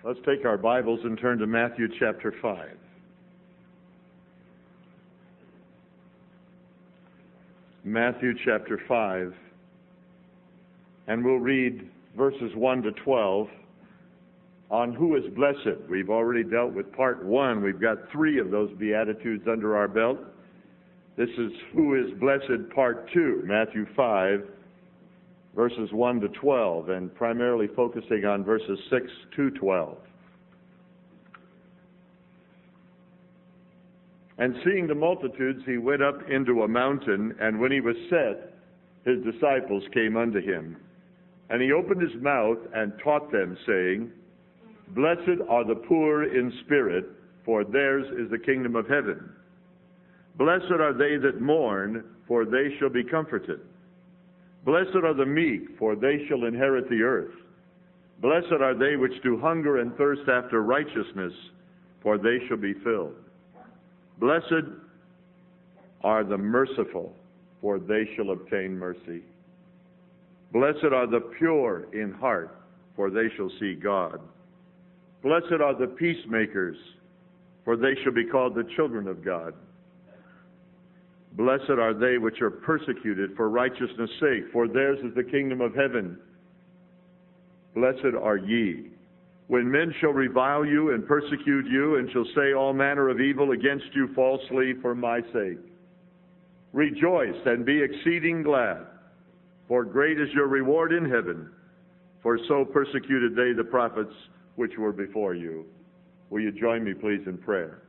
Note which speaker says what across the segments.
Speaker 1: Let's take our Bibles and turn to Matthew chapter 5. Matthew chapter 5. And we'll read verses 1 to 12 on who is blessed. We've already dealt with part 1. We've got 3 of those Beatitudes under our belt. This is who is blessed part 2, Matthew 5, verses 1 to 12, and primarily focusing on verses 6 to 12. And seeing the multitudes, he went up into a mountain, and when he was set, his disciples came unto him. And he opened his mouth and taught them, saying, Blessed are the poor in spirit, for theirs is the kingdom of heaven. Blessed are they that mourn, for they shall be comforted. Blessed are the meek, for they shall inherit the earth. Blessed are they which do hunger and thirst after righteousness, for they shall be filled. Blessed are the merciful, for they shall obtain mercy. Blessed are the pure in heart, for they shall see God. Blessed are the peacemakers, for they shall be called the children of God. Blessed are they which are persecuted for righteousness' sake, for theirs is the kingdom of heaven. Blessed are ye, when men shall revile you and persecute you, and shall say all manner of evil against you falsely for my sake. Rejoice and be exceeding glad, for great is your reward in heaven, for so persecuted they the prophets which were before you. Will you join me, please, in prayer?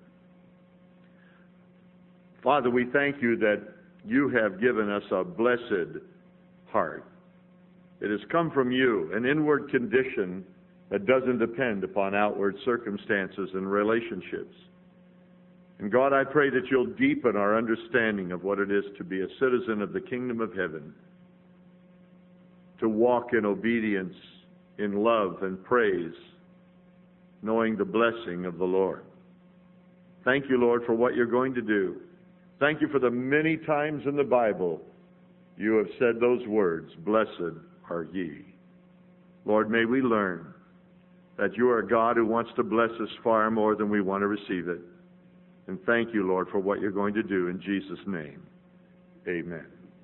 Speaker 1: Father, we thank you that you have given us a blessed heart. It has come from you, an inward condition that doesn't depend upon outward circumstances and relationships. And God, I pray that you'll deepen our understanding of what it is to be a citizen of the kingdom of heaven, to walk in obedience, in love and praise, knowing the blessing of the Lord. Thank you, Lord, for what you're going to do. Thank you for the many times in the Bible you have said those words, blessed are ye. Lord, may we learn that you are a God who wants to bless us far more than we want to receive it. And thank you, Lord, for what you're going to do in Jesus' name. Amen.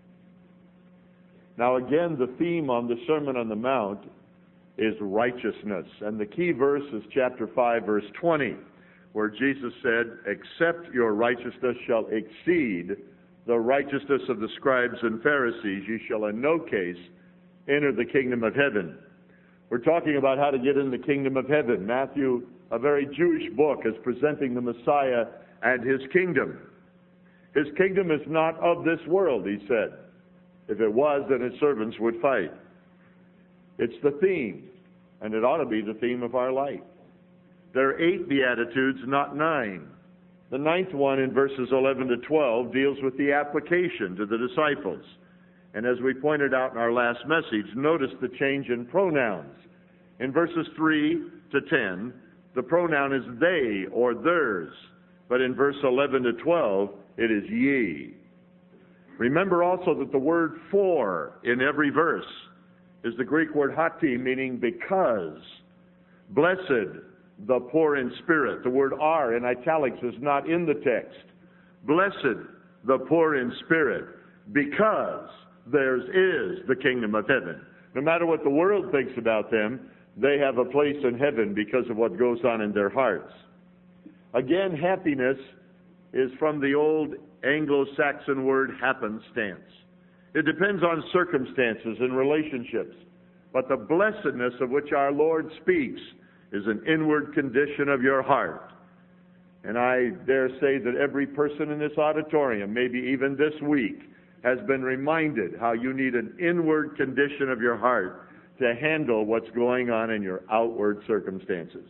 Speaker 1: Now again, the theme on the Sermon on the Mount is righteousness. And the key verse is chapter 5, verse 20, where Jesus said, Except your righteousness shall exceed the righteousness of the scribes and Pharisees, you shall in no case enter the kingdom of heaven. We're talking about how to get in the kingdom of heaven. Matthew, a very Jewish book, is presenting the Messiah and his kingdom. His kingdom is not of this world, he said. If it was, then his servants would fight. It's the theme, and it ought to be the theme of our life. There are 8 Beatitudes, not 9. The 9th one in verses 11 to 12 deals with the application to the disciples. And as we pointed out in our last message, notice the change in pronouns. In verses 3 to 10, the pronoun is they or theirs. But in verse 11 to 12, it is ye. Remember also that the word for in every verse is the Greek word hati, meaning because. Blessed the poor in spirit. The word are in italics is not in the text. Blessed the poor in spirit, because theirs is the kingdom of heaven. No matter what the world thinks about them, they have a place in heaven because of what goes on in their hearts. Again, happiness is from the old Anglo-Saxon word happenstance. It depends on circumstances and relationships. But the blessedness of which our Lord speaks is an inward condition of your heart. And I dare say that every person in this auditorium, maybe even this week, has been reminded how you need an inward condition of your heart to handle what's going on in your outward circumstances.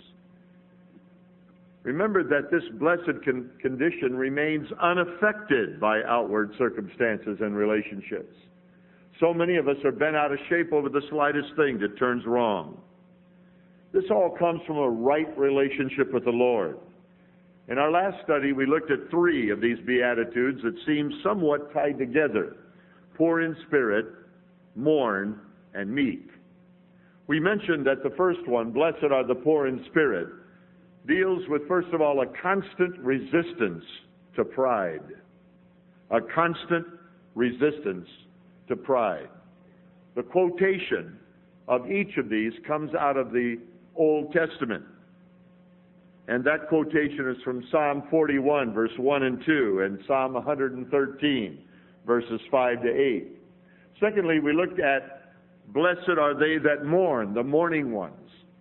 Speaker 1: Remember that this blessed condition remains unaffected by outward circumstances and relationships. So many of us are bent out of shape over the slightest thing that turns wrong. This all comes from a right relationship with the Lord. In our last study, we looked at 3 of these Beatitudes that seem somewhat tied together: poor in spirit, mourn, and meek. We mentioned that the first one, blessed are the poor in spirit, deals with, first of all, a constant resistance to pride. A constant resistance to pride. The quotation of each of these comes out of the Old Testament. And that quotation is from Psalm 41, verse 1 and 2, and Psalm 113, verses 5 to 8. Secondly, we looked at, blessed are they that mourn, the mourning ones.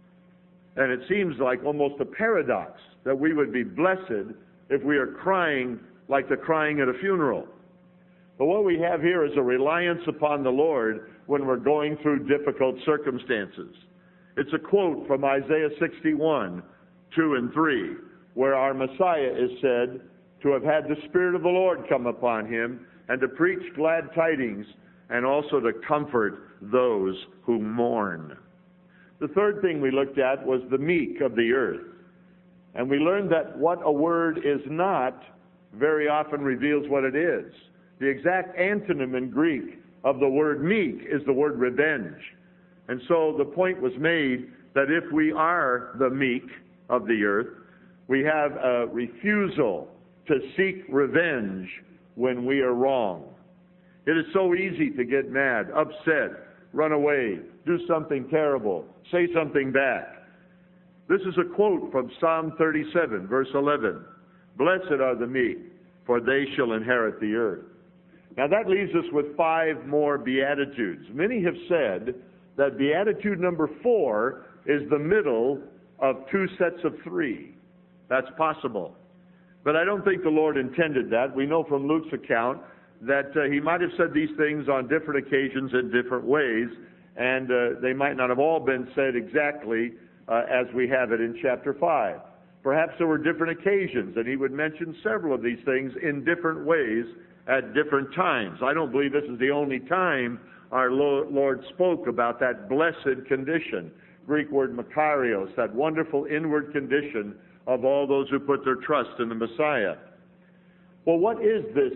Speaker 1: And it seems like almost a paradox that we would be blessed if we are crying like the crying at a funeral. But what we have here is a reliance upon the Lord when we're going through difficult circumstances. It's a quote from Isaiah 61, 2 and 3, where our Messiah is said to have had the Spirit of the Lord come upon him and to preach glad tidings and also to comfort those who mourn. The third thing we looked at was the meek of the earth. And we learned that what a word is not very often reveals what it is. The exact antonym in Greek of the word meek is the word revenge. And so the point was made that if we are the meek of the earth, we have a refusal to seek revenge when we are wrong. It is so easy to get mad, upset, run away, do something terrible, say something back. This is a quote from Psalm 37, verse 11. Blessed are the meek, for they shall inherit the earth. Now that leaves us with 5 more Beatitudes. Many have said that Beatitude number 4 is the middle of 2 sets of 3. That's possible. But I don't think the Lord intended that. We know from Luke's account that he might have said these things on different occasions in different ways, and they might not have all been said exactly as we have it in chapter 5. Perhaps there were different occasions, and he would mention several of these things in different ways at different times. I don't believe this is the only time our Lord spoke about that blessed condition. Greek word makarios, that wonderful inward condition of all those who put their trust in the Messiah. Well, what is this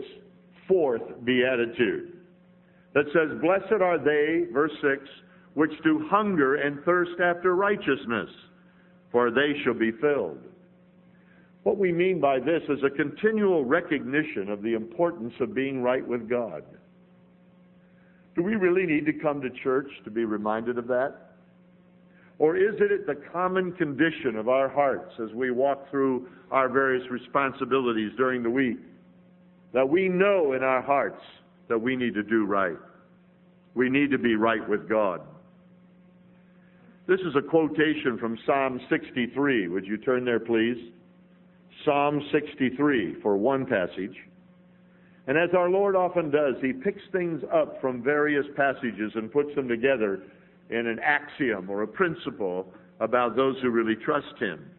Speaker 1: 4th beatitude that says, blessed are they, verse 6, which do hunger and thirst after righteousness, for they shall be filled? What we mean by this is a continual recognition of the importance of being right with God. Do we really need to come to church to be reminded of that? Or is it the common condition of our hearts as we walk through our various responsibilities during the week that we know in our hearts that we need to do right? We need to be right with God. This is a quotation from Psalm 63. Would you turn there, please? Psalm 63 for one passage. And as our Lord often does, he picks things up from various passages and puts them together in an axiom or a principle about those who really trust him.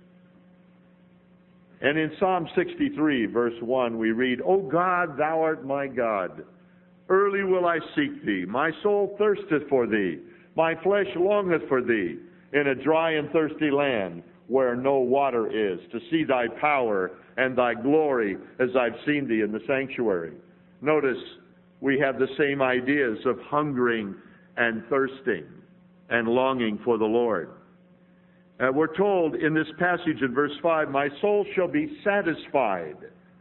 Speaker 1: And in Psalm 63, verse 1, we read, O God, thou art my God. Early will I seek thee. My soul thirsteth for thee. My flesh longeth for thee in a dry and thirsty land where no water is, to see thy power and thy glory as I've seen thee in the sanctuary. Notice we have the same ideas of hungering and thirsting and longing for the Lord. We're told in this passage in verse 5, my soul shall be satisfied.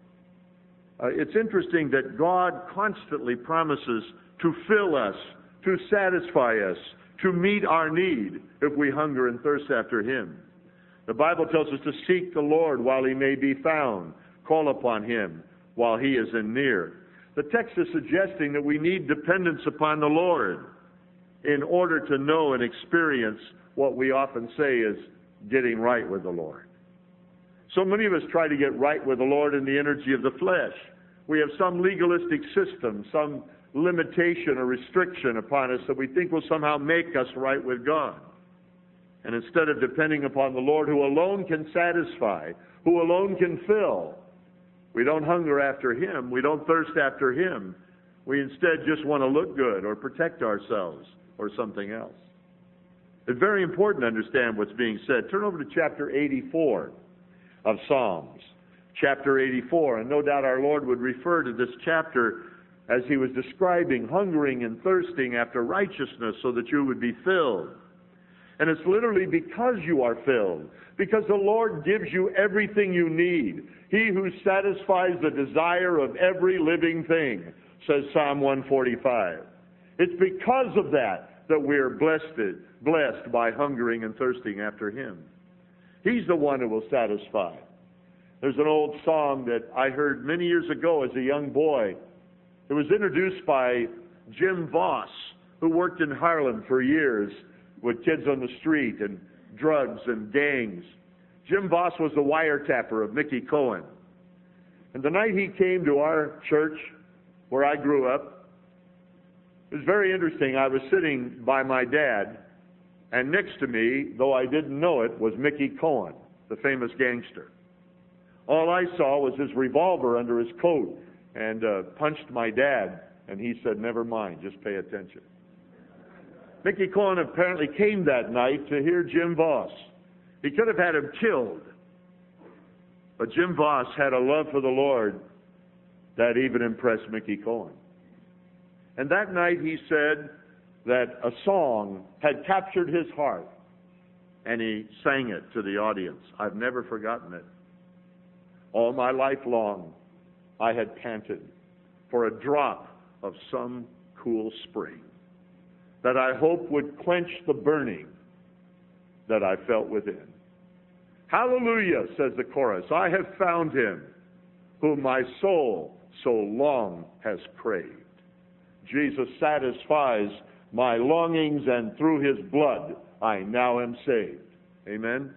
Speaker 1: It's interesting that God constantly promises to fill us, to satisfy us, to meet our need if we hunger and thirst after him. The Bible tells us to seek the Lord while he may be found, call upon him while he is near. The text is suggesting that we need dependence upon the Lord in order to know and experience what we often say is getting right with the Lord. So many of us try to get right with the Lord in the energy of the flesh. We have some legalistic system, some limitation or restriction upon us that we think will somehow make us right with God. And instead of depending upon the Lord, who alone can satisfy, who alone can fill, we don't hunger after him, we don't thirst after him. We instead just want to look good or protect ourselves or something else. It's very important to understand what's being said. Turn over to chapter 84 of Psalms. Chapter 84, and no doubt our Lord would refer to this chapter as he was describing hungering and thirsting after righteousness so that you would be filled. And it's literally because you are filled. Because the Lord gives you everything you need. He who satisfies the desire of every living thing, says Psalm 145. It's because of that we're blessed by hungering and thirsting after Him. He's the one who will satisfy. There's an old song that I heard many years ago as a young boy. It was introduced by Jim Voss, who worked in Harlem for years with kids on the street and drugs and gangs. Jim Voss was the wiretapper of Mickey Cohen. And the night he came to our church where I grew up, it was very interesting. I was sitting by my dad, and next to me, though I didn't know it, was Mickey Cohen, the famous gangster. All I saw was his revolver under his coat, and punched my dad, and he said, "Never mind, just pay attention." Mickey Cohen apparently came that night to hear Jim Voss. He could have had him killed, but Jim Voss had a love for the Lord that even impressed Mickey Cohen. And that night he said that a song had captured his heart, and he sang it to the audience. I've never forgotten it. All my life long, I had panted for a drop of some cool spring that I hoped would quench the burning that I felt within. Hallelujah, says the chorus. I have found Him whom my soul so long has craved. Jesus satisfies my longings, and through His blood I now am saved. Amen?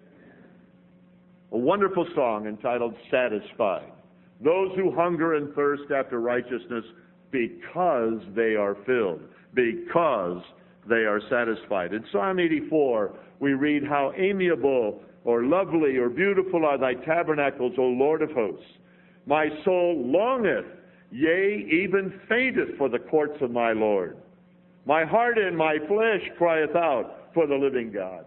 Speaker 1: A wonderful song entitled Satisfied. Those who hunger and thirst after righteousness because they are filled, because they are satisfied. In Psalm 84, we read, how amiable or lovely or beautiful are thy tabernacles, O Lord of hosts. My soul longeth, yea, even fainteth for the courts of my Lord. My heart and my flesh crieth out for the living God.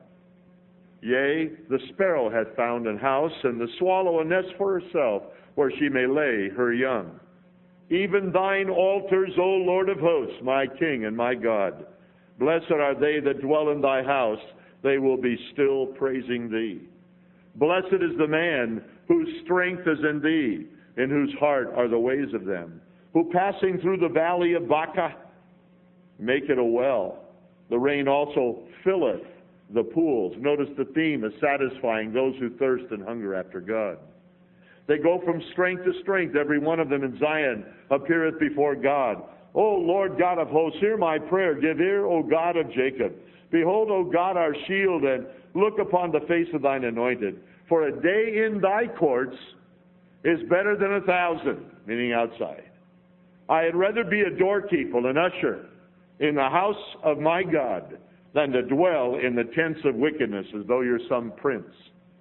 Speaker 1: Yea, the sparrow hath found an house, and the swallow a nest for herself, where she may lay her young. Even thine altars, O Lord of hosts, my King and my God. Blessed are they that dwell in thy house, they will be still praising thee. Blessed is the man whose strength is in thee, in whose heart are the ways of them, who passing through the valley of Baca make it a well. The rain also filleth the pools. Notice the theme is satisfying those who thirst and hunger after God. They go from strength to strength. Every one of them in Zion appeareth before God. O Lord God of hosts, hear my prayer. Give ear, O God of Jacob. Behold, O God, our shield, and look upon the face of thine anointed. For a day in thy courts is better than 1,000, meaning outside. I had rather be a doorkeeper, an usher, in the house of my God, than to dwell in the tents of wickedness as though you're some prince.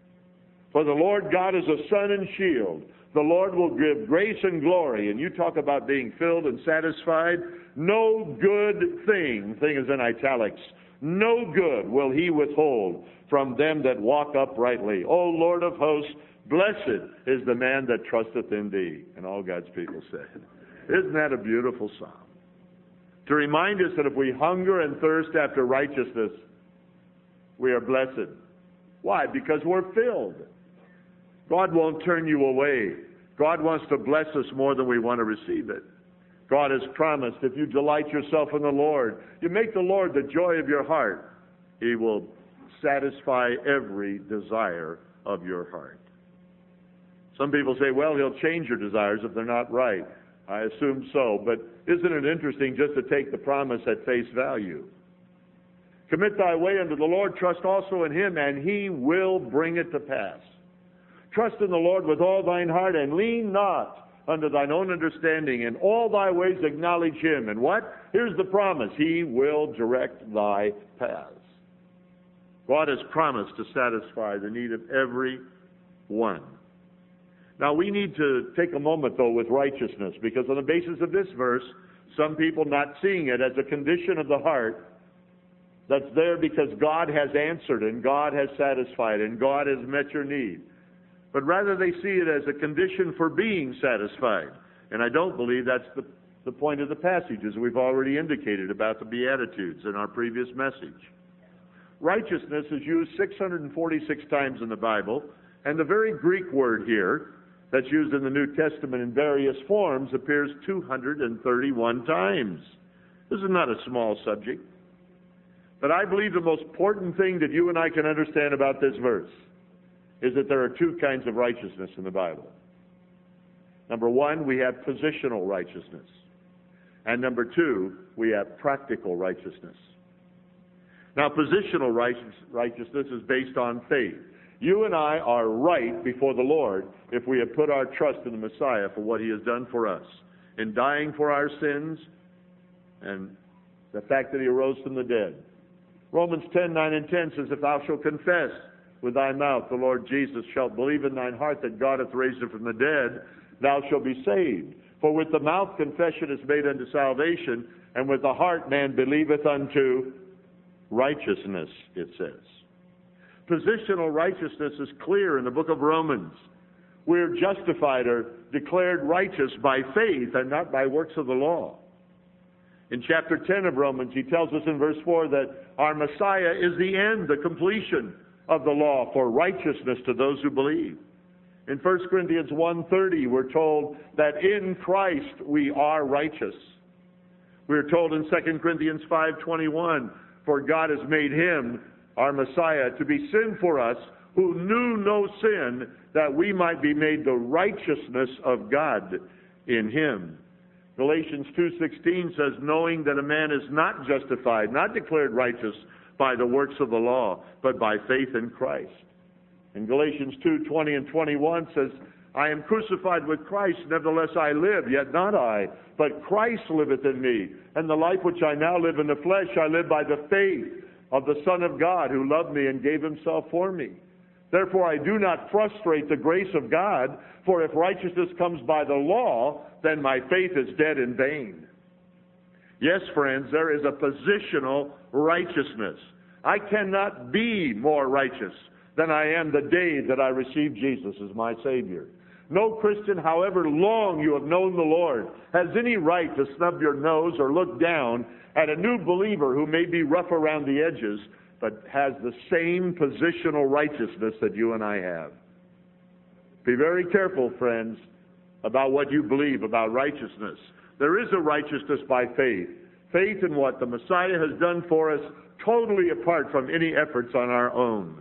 Speaker 1: For the Lord God is a sun and shield. The Lord will give grace and glory. And you talk about being filled and satisfied. No good thing is in italics, no good will He withhold from them that walk uprightly. O Lord of hosts, blessed is the man that trusteth in thee. And all God's people said. Isn't that a beautiful psalm? To remind us that if we hunger and thirst after righteousness, we are blessed. Why? Because we're filled. God won't turn you away. God wants to bless us more than we want to receive it. God has promised if you delight yourself in the Lord, you make the Lord the joy of your heart, He will satisfy every desire of your heart. Some people say, well, He'll change your desires if they're not right. I assume so, but isn't it interesting just to take the promise at face value? Commit thy way unto the Lord, trust also in Him, and He will bring it to pass. Trust in the Lord with all thine heart, and lean not unto thine own understanding. In all thy ways acknowledge Him. And what? Here's the promise. He will direct thy paths. God has promised to satisfy the need of every one. Now, we need to take a moment, though, with righteousness, because on the basis of this verse, some people not seeing it as a condition of the heart that's there because God has answered and God has satisfied and God has met your need. But rather they see it as a condition for being satisfied. And I don't believe that's the point of the passage, as we've already indicated about the Beatitudes in our previous message. righteousness is used 646 times in the Bible, and the very Greek word here that's used in the New Testament in various forms appears 231 times. This is not a small subject. But I believe the most important thing that you and I can understand about this verse is that there are two kinds of righteousness in the Bible. Number one, we have positional righteousness. And number two, we have practical righteousness. Now, positional righteousness is based on faith. You and I are right before the Lord if we have put our trust in the Messiah for what he has done for us in dying for our sins and the fact that he arose from the dead. Romans 10:9 and 10 says, if thou shalt confess with thy mouth the Lord Jesus, shalt believe in thine heart that God hath raised him from the dead, thou shalt be saved. For with the mouth confession is made unto salvation, and with the heart man believeth unto righteousness, it says. Positional righteousness is clear in the book of Romans. We're justified or declared righteous by faith and not by works of the law. In chapter 10 of Romans, he tells us in verse 4 that our Messiah is the end, the completion of the law for righteousness to those who believe. In 1 Corinthians 1:30, we're told that in Christ we are righteous. We're told in 2 Corinthians 5:21, for God has made him, our Messiah, to be sin for us, who knew no sin, that we might be made the righteousness of God in him. Galatians 2:16 says, knowing that a man is not justified, not declared righteous by the works of the law, but by faith in Christ. And Galatians 2:20 and 21 says, I am crucified with Christ, nevertheless I live, yet not I, but Christ liveth in me. And the life which I now live in the flesh, I live by the faith of the Son of God, who loved me and gave himself for me. Therefore I do not frustrate the grace of God, for if righteousness comes by the law, then my faith is dead in vain. Yes, friends, there is a positional righteousness. I cannot be more righteous than I am the day that I received Jesus as my Savior. No Christian, however long you have known the Lord, has any right to snub your nose or look down at a new believer who may be rough around the edges, but has the same positional righteousness that you and I have. Be very careful, friends, about what you believe about righteousness. There is a righteousness by faith. Faith in what the Messiah has done for us, totally apart from any efforts on our own.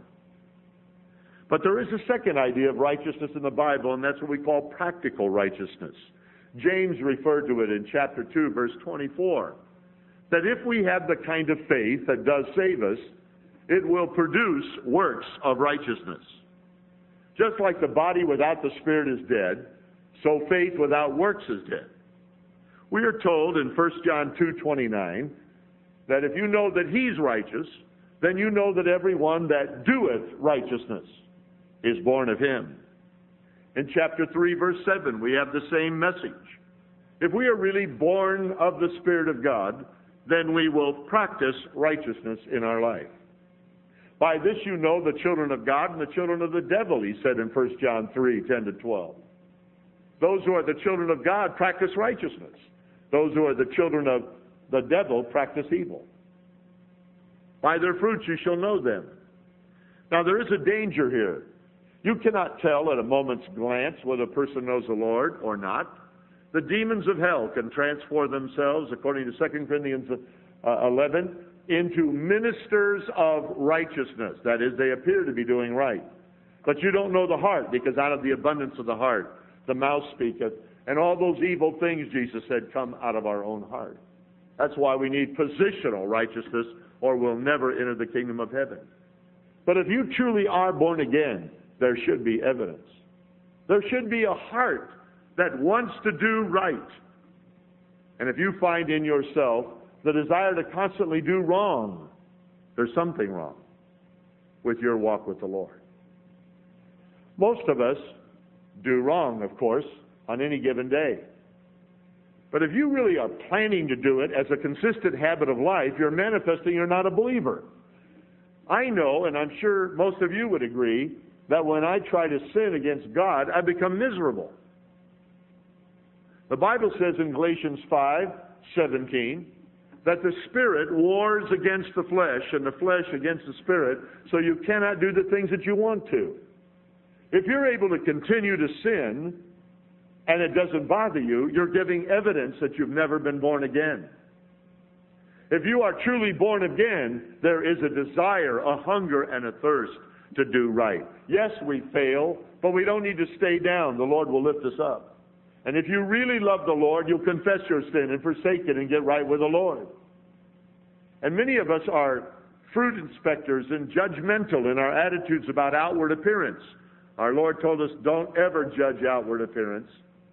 Speaker 1: But there is a second idea of righteousness in the Bible, and that's what we call practical righteousness. James referred to it in chapter 2, verse 24, that if we have the kind of faith that does save us, it will produce works of righteousness. Just like the body without the spirit is dead, so faith without works is dead. We are told in 1 John 2:29 that if you know that he's righteous, then you know that everyone that doeth righteousness is born of him. In chapter 3, verse 7, we have the same message. If we are really born of the Spirit of God, then we will practice righteousness in our life. By this you know the children of God and the children of the devil, he said in 1 John 3:10-12. Those who are the children of God practice righteousness. Those who are the children of the devil practice evil. By their fruits you shall know them. Now there is a danger here. You cannot tell at a moment's glance whether a person knows the Lord or not. The demons of hell can transform themselves, according to 2 Corinthians 11, into ministers of righteousness. That is, they appear to be doing right. But you don't know the heart, because out of the abundance of the heart, the mouth speaketh. And all those evil things, Jesus said, come out of our own heart. That's why we need positional righteousness, or we'll never enter the kingdom of heaven. But if you truly are born again, there should be evidence. There should be a heart that wants to do right. And if you find in yourself the desire to constantly do wrong, there's something wrong with your walk with the Lord. Most of us do wrong, of course, on any given day. But if you really are planning to do it as a consistent habit of life, you're manifesting you're not a believer. I know, and I'm sure most of you would agree, that when I try to sin against God, I become miserable. The Bible says in Galatians 5:17 that the Spirit wars against the flesh and the flesh against the Spirit, so you cannot do the things that you want to. If you're able to continue to sin and it doesn't bother you, you're giving evidence that you've never been born again. If you are truly born again, there is a desire, a hunger, and a thirst to do right. Yes, we fail, but we don't need to stay down. The Lord will lift us up. And if you really love the Lord, you'll confess your sin and forsake it and get right with the Lord. And many of us are fruit inspectors and judgmental in our attitudes about outward appearance. Our Lord told us, don't ever judge outward appearance.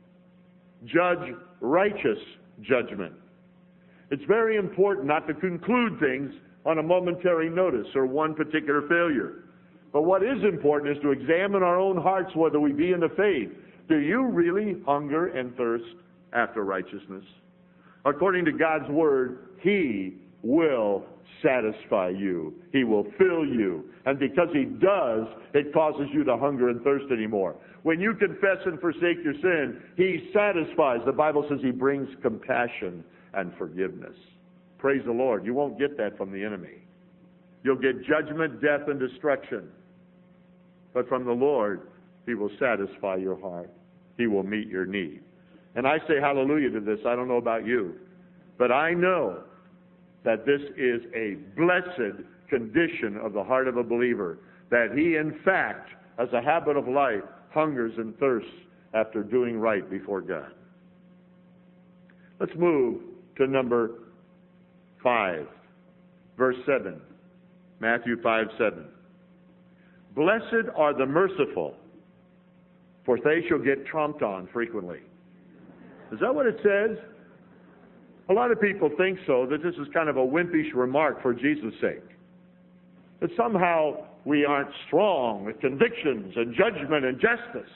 Speaker 1: Judge righteous judgment. It's very important not to conclude things on a momentary notice or one particular failure. But what is important is to examine our own hearts whether we be in the faith. Do you really hunger and thirst after righteousness? According to God's word, He will satisfy you. He will fill you. And because He does, it causes you to hunger and thirst anymore. When you confess and forsake your sin, He satisfies. The Bible says He brings compassion and forgiveness. Praise the Lord. You won't get that from the enemy. You'll get judgment, death, and destruction. But from the Lord, He will satisfy your heart. He will meet your need. And I say hallelujah to this. I don't know about you, but I know that this is a blessed condition of the heart of a believer, that he, in fact, as a habit of life, hungers and thirsts after doing right before God. Let's move to number 5, verse 7. Matthew 5:7. Blessed are the merciful, for they shall get tromped on frequently. Is that what it says? A lot of people think so, that this is kind of a wimpish remark for Jesus' sake. That somehow we aren't strong with convictions and judgment and justice.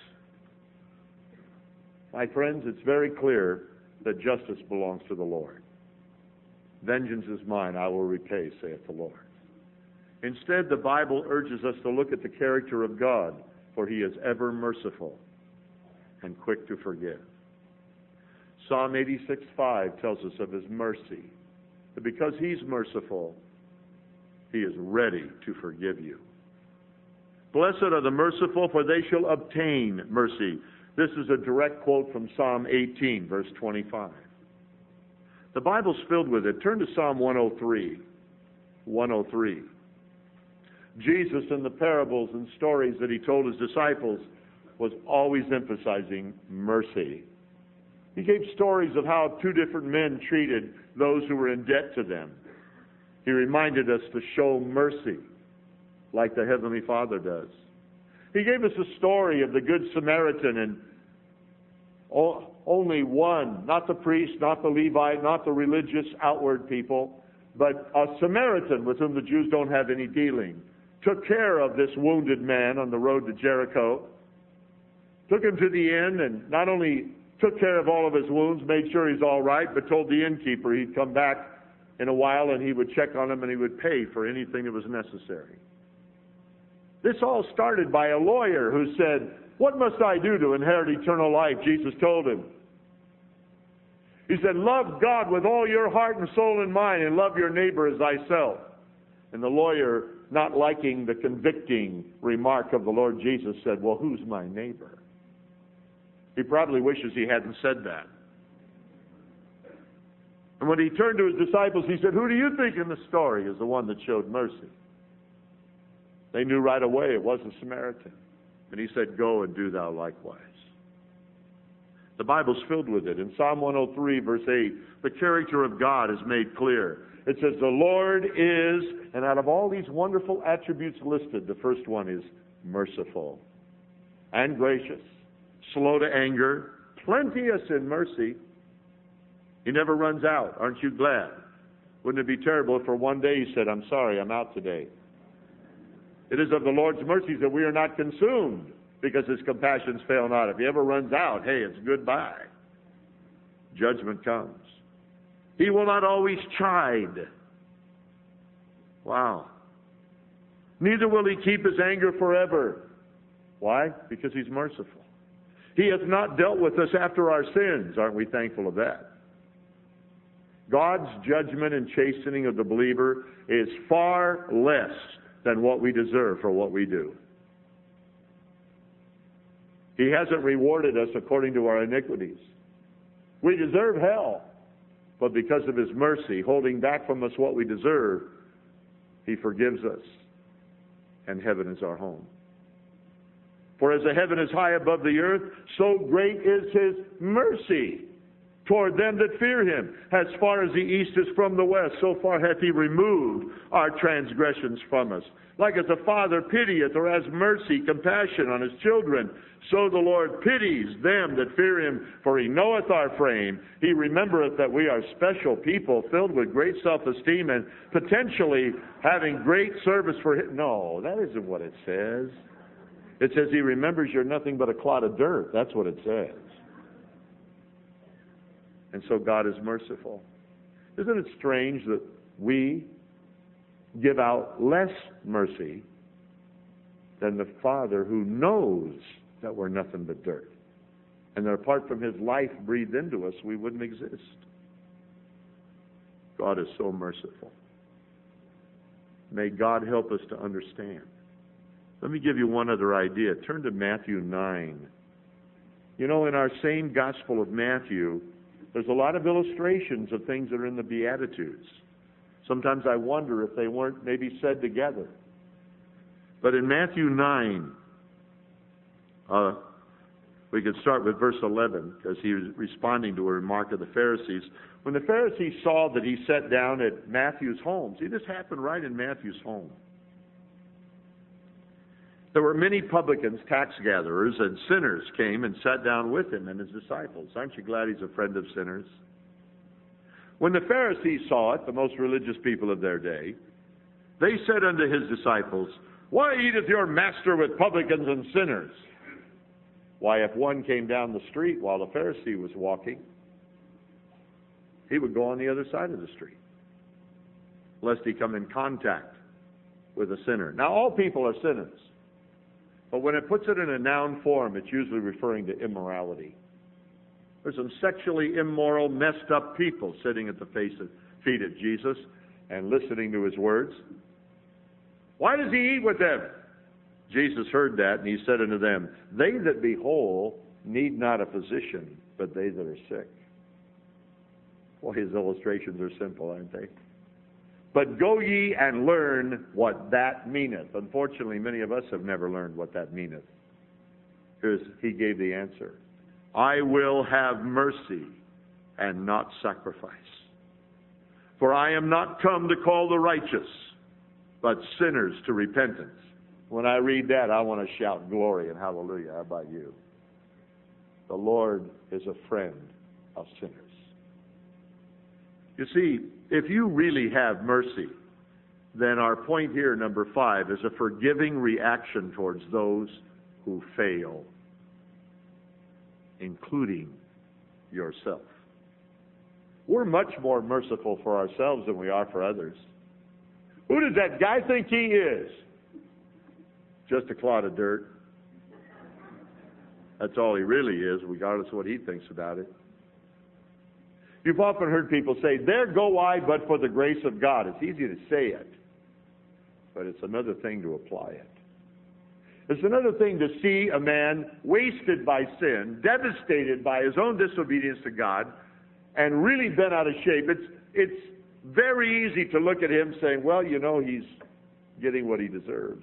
Speaker 1: My friends, it's very clear that justice belongs to the Lord. Vengeance is mine, I will repay, saith the Lord. Instead, the Bible urges us to look at the character of God, for He is ever merciful and quick to forgive. Psalm 86:5 tells us of His mercy, that because He's merciful, He is ready to forgive you. Blessed are the merciful, for they shall obtain mercy. This is a direct quote from Psalm 18, verse 25. The Bible's filled with it. Turn to Psalm 103. 103. Jesus, in the parables and stories that He told His disciples, was always emphasizing mercy. He gave stories of how two different men treated those who were in debt to them. He reminded us to show mercy like the Heavenly Father does. He gave us a story of the Good Samaritan, and only one, not the priest, not the Levite, not the religious outward people, but a Samaritan with whom the Jews don't have any dealing, took care of this wounded man on the road to Jericho, took him to the inn, and not only took care of all of his wounds, made sure he's all right, but told the innkeeper he'd come back in a while and he would check on him and he would pay for anything that was necessary. This all started by a lawyer who said, "What must I do to inherit eternal life?" Jesus told him. He said, "Love God with all your heart and soul and mind, and love your neighbor as thyself." And the lawyer, not liking the convicting remark of the Lord Jesus, said, "Well, who's my neighbor?" He probably wishes he hadn't said that. And when he turned to his disciples, he said, "Who do you think in the story is the one that showed mercy?" They knew right away it was a Samaritan. And he said, "Go and do thou likewise." The Bible's filled with it. In Psalm 103, verse 8, the character of God is made clear. It says, "The Lord is," and out of all these wonderful attributes listed, the first one is merciful and gracious, slow to anger, plenteous in mercy. He never runs out. Aren't you glad? Wouldn't it be terrible if for one day He said, "I'm sorry, I'm out today"? It is of the Lord's mercies that we are not consumed, because His compassions fail not. If He ever runs out, hey, it's goodbye. Judgment comes. He will not always chide. Wow. Neither will He keep His anger forever. Why? Because He's merciful. He has not dealt with us after our sins. Aren't we thankful of that? God's judgment and chastening of the believer is far less than what we deserve for what we do. He hasn't rewarded us according to our iniquities. We deserve hell, but because of His mercy, holding back from us what we deserve, He forgives us, and heaven is our home. For as the heaven is high above the earth, so great is His mercy toward them that fear Him. As far as the east is from the west, so far hath He removed our transgressions from us. Like as a father pitieth or has mercy, compassion on his children, so the Lord pities them that fear Him, for He knoweth our frame. He remembereth that we are special people, filled with great self-esteem and potentially having great service for Him. No, that isn't what it says. It says He remembers you're nothing but a clod of dirt. That's what it says. And so God is merciful. Isn't it strange that we give out less mercy than the Father who knows that we're nothing but dirt, and that apart from His life breathed into us, we wouldn't exist? God is so merciful. May God help us to understand. Let me give you one other idea. Turn to Matthew 9. You know, in our same Gospel of Matthew, there's a lot of illustrations of things that are in the Beatitudes. Sometimes I wonder if they weren't maybe said together. But in Matthew 9, we could start with verse 11, because he was responding to a remark of the Pharisees. When the Pharisees saw that He sat down at Matthew's home, see, this happened right in Matthew's home. There were many publicans, tax gatherers, and sinners came and sat down with Him and His disciples. Aren't you glad He's a friend of sinners? When the Pharisees saw it, the most religious people of their day, they said unto His disciples, Why eateth your master with publicans and sinners? Why, if one came down the street while the Pharisee was walking, he would go on the other side of the street, lest he come in contact with a sinner. Now, all people are sinners. But when it puts it in a noun form, it's usually referring to immorality. There's some sexually immoral, messed up people sitting at the feet of Jesus and listening to His words. Why does He eat with them? Jesus heard that, and He said unto them, They that be whole need not a physician, but they that are sick. Well, His illustrations are simple, aren't they? But go ye and learn what that meaneth. Unfortunately, many of us have never learned what that meaneth. Because He gave the answer. I will have mercy and not sacrifice. For I am not come to call the righteous, but sinners to repentance. When I read that, I want to shout glory and hallelujah. How about you? The Lord is a friend of sinners. You see, if you really have mercy, then our point here, number 5, is a forgiving reaction towards those who fail, including yourself. We're much more merciful for ourselves than we are for others. Who does that guy think he is? Just a clod of dirt. That's all he really is, regardless of what he thinks about it. You've often heard people say, there go I, but for the grace of God. It's easy to say it, but it's another thing to apply it. It's another thing to see a man wasted by sin, devastated by his own disobedience to God, and really bent out of shape. It's very easy to look at him saying, well, you know, he's getting what he deserves.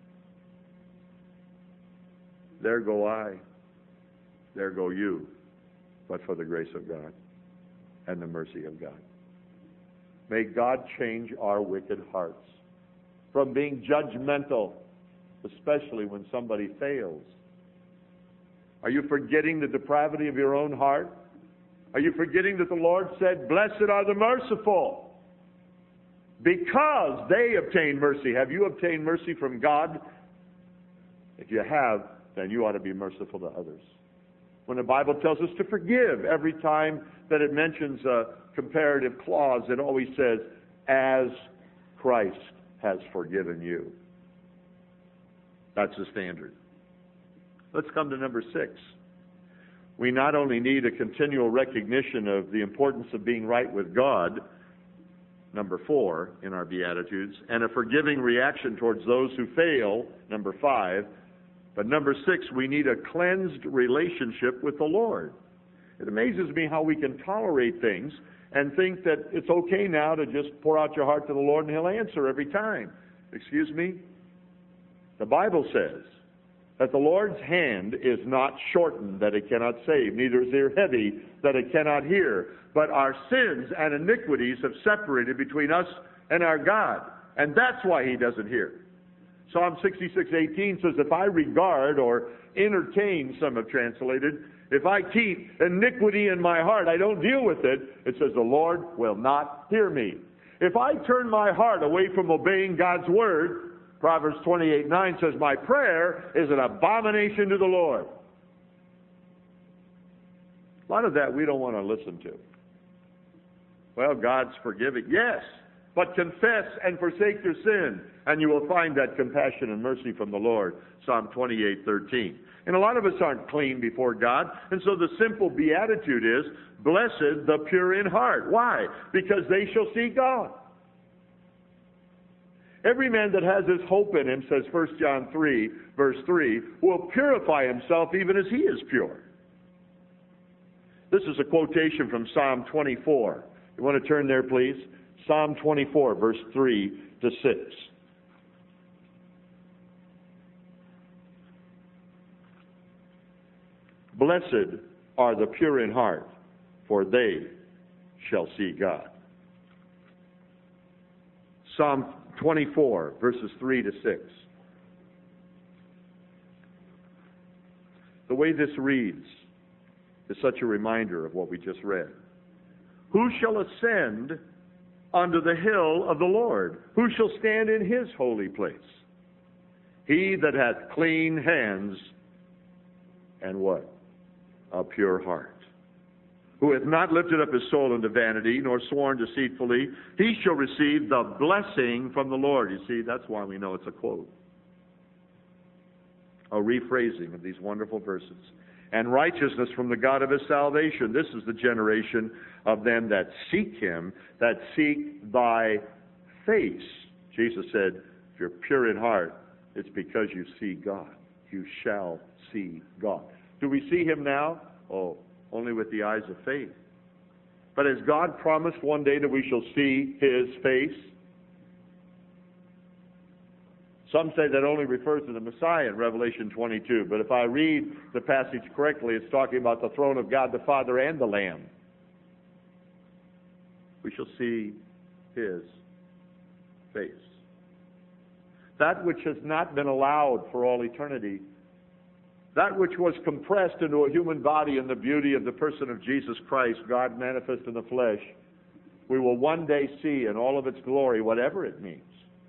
Speaker 1: There go I, there go you, but for the grace of God and the mercy of God. May God change our wicked hearts from being judgmental, especially when somebody fails. Are you forgetting the depravity of your own heart? Are you forgetting that the Lord said, blessed are the merciful, because they obtain mercy? Have you obtained mercy from God? If you have, then you ought to be merciful to others. When the Bible tells us to forgive, every time that it mentions a comparative clause, it always says, as Christ has forgiven you. That's the standard. Let's come to number 6. we not only need a continual recognition of the importance of being right with God, number 4 in our Beatitudes, and a forgiving reaction towards those who fail, number 5, but number 6, we need a cleansed relationship with the Lord. It amazes me how we can tolerate things and think that it's okay now to just pour out your heart to the Lord and He'll answer every time. Excuse me? The Bible says that the Lord's hand is not shortened that it cannot save, neither is ear heavy that it cannot hear. But our sins and iniquities have separated between us and our God. And that's why He doesn't hear. Psalm 66:18 says, if I regard or entertain, some have translated, if I keep iniquity in my heart, I don't deal with it, it says the Lord will not hear me. If I turn my heart away from obeying God's word, Proverbs 28:9 says, my prayer is an abomination to the Lord. A lot of that we don't want to listen to. Well, God's forgiving. Yes, but confess and forsake your sin, and you will find that compassion and mercy from the Lord. Psalm 28:13. And a lot of us aren't clean before God, and so the simple beatitude is, blessed the pure in heart. Why? Because they shall see God. Every man that has his hope in him, says 1 John 3, verse 3, will purify himself even as he is pure. This is a quotation from Psalm 24. You want to turn there, please? Psalm 24, verse 3 to 6. Blessed are the pure in heart, for they shall see God. Psalm 24, verses 3 to 6. The way this reads is such a reminder of what we just read. Who shall ascend unto the hill of the Lord? Who shall stand in His holy place? He that hath clean hands and what? A pure heart. Who hath not lifted up his soul unto vanity, nor sworn deceitfully, he shall receive the blessing from the Lord. You see, that's why we know it's a quote. A rephrasing of these wonderful verses. And righteousness from the God of his salvation. This is the generation of them that seek Him, that seek thy face. Jesus said, if you're pure in heart, it's because you see God. You shall see God. Do we see Him now? Oh, only with the eyes of faith. But has God promised one day that we shall see His face? Some say that only refers to the Messiah in Revelation 22. But if I read the passage correctly, it's talking about the throne of God the Father and the Lamb. We shall see His face. That which has not been allowed for all eternity, that which was compressed into a human body in the beauty of the person of Jesus Christ, God manifest in the flesh, we will one day see in all of its glory, whatever it means.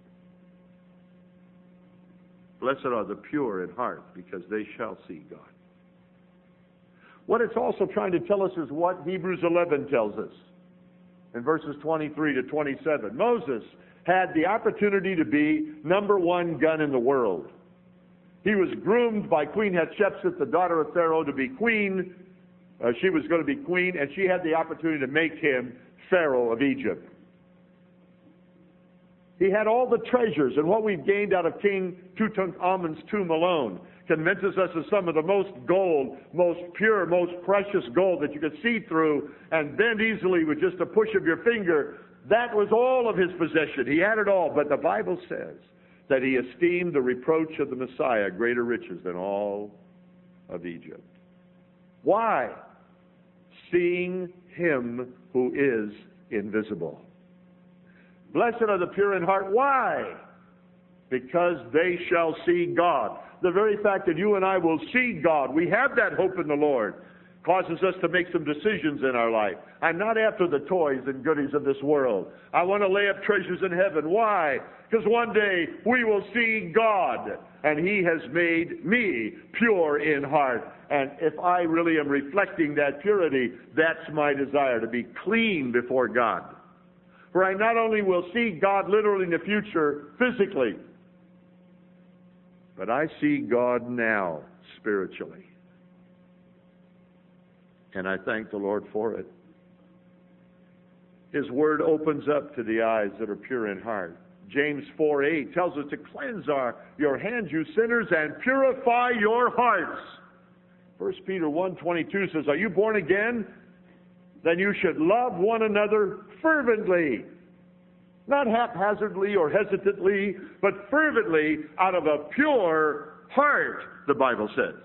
Speaker 1: Blessed are the pure in heart, because they shall see God. What it's also trying to tell us is what Hebrews 11 tells us in verses 23 to 27. Moses had the opportunity to be number one gun in the world. He was groomed by Queen Hatshepsut, the daughter of Pharaoh, to be queen. She was going to be queen, and she had the opportunity to make him Pharaoh of Egypt. He had all the treasures, and what we've gained out of King Tutankhamun's tomb alone convinces us of some of the most gold, most pure, most precious gold that you could see through and bend easily with just a push of your finger. That was all of his possession. He had it all, but the Bible says that he esteemed the reproach of the Messiah greater riches than all of Egypt. Why? Seeing Him who is invisible. Blessed are the pure in heart. Why? Because they shall see God. The very fact that you and I will see God, we have that hope in the Lord, causes us to make some decisions in our life. I'm not after the toys and goodies of this world. I want to lay up treasures in heaven. Why? Because one day we will see God, and He has made me pure in heart. And if I really am reflecting that purity, that's my desire, to be clean before God. For I not only will see God literally in the future, physically, but I see God now, spiritually. And I thank the Lord for it. His word opens up to the eyes that are pure in heart. James 4:8 tells us to cleanse your hands, you sinners, and purify your hearts. 1 Peter 1:22 says, are you born again? Then you should love one another fervently. Not haphazardly or hesitantly, but fervently out of a pure heart, the Bible says.